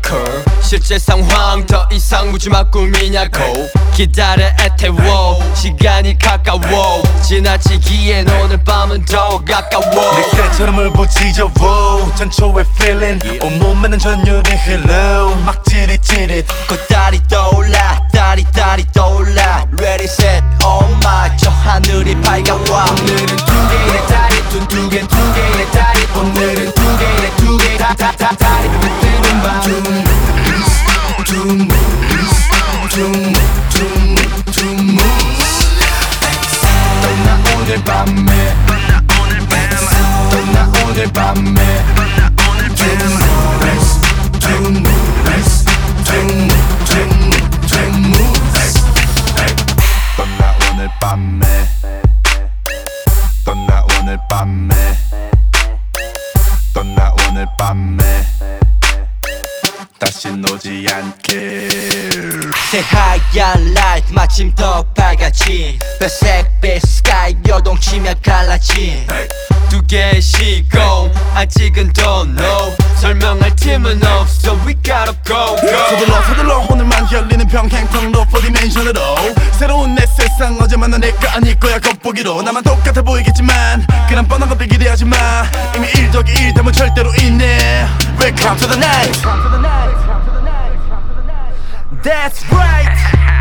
occur 실제 상황 더 이상 무지막 꿈이냐고 기다려 애태워 시간이 가까워 지나치기엔 오늘 밤은 더욱 가까워 내 때처럼 울부짖어워 전초의 feeling 온몸에는 전율이 흘러 막 찌릿찌릿 꽃다리 떠올라 다리 떠올라 Ready set oh my 저 하늘이 밝아와 오늘은 두 개의 다리 두 개의 다리 오늘은 두 개의 다리 뜨는 밤 떠나 오늘 밤에 떠나 오늘 밤에 떠나 오늘 밤에 떠나 오늘 밤에 떠나 오늘 밤에 다신 오지 않게 새하얀 라이트 마침 더 밝아진 회색빛 스카이 요동치며 갈라진 두 개의 시공 아직은 don't know 설명할 틈은 없어 we gotta go 서둘러 오늘만 열리는 평행통로 4디멘션으로 새로운 내 세상 어제만 넌 내가 아닐 거야 겉보기로 나만 똑같아 보이겠지만 그런 뻔한 것들 기대하지마 이미 1더하기 1 되면 절대로 있네 Welcome to the night That's right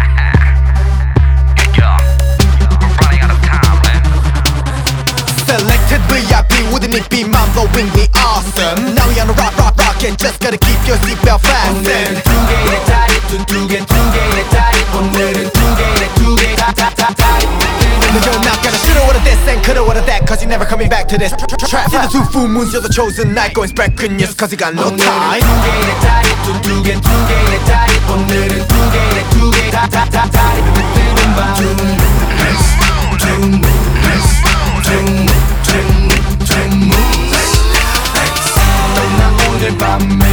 Selected VIP, wouldn't it be mind-blowingly awesome? Now you're on a rock and just gotta keep your seatbelt fastened. 두 개의 다리 두 개의 다리 오늘은 두 개의 다리 No, you're not gonna shoulda, woulda this and coulda, woulda that, cause you're never coming back to this trap. See the two full moons, you're the chosen night, going back good news, cause you got no time. 두 개의 다리 두 개의 다리 오늘은 두 개의 다리 뜨는 밤 떠나 오늘 밤에